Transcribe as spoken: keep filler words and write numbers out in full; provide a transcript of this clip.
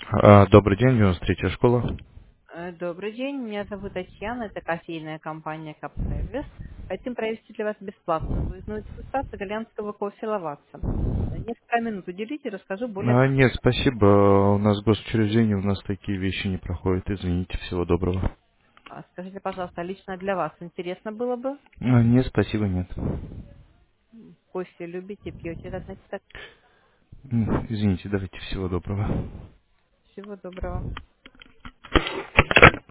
А, Добрый день, девяносто третья школа. Э, Добрый день, меня зовут Татьяна, это кофейная компания Капсервис. Хотим провести для вас бесплатную выездную дегустацию итальянского кофе Лаватса. Э, Несколько минут уделите, расскажу более А, Нет, подробно. спасибо. У нас госучреждение, у нас такие вещи не проходят. Извините, всего доброго. А Скажите, пожалуйста, лично для вас интересно было бы? А, Нет, спасибо, нет. Кофе любите, пьете, так, значит, так. М, Извините, давайте всего доброго. Всего доброго.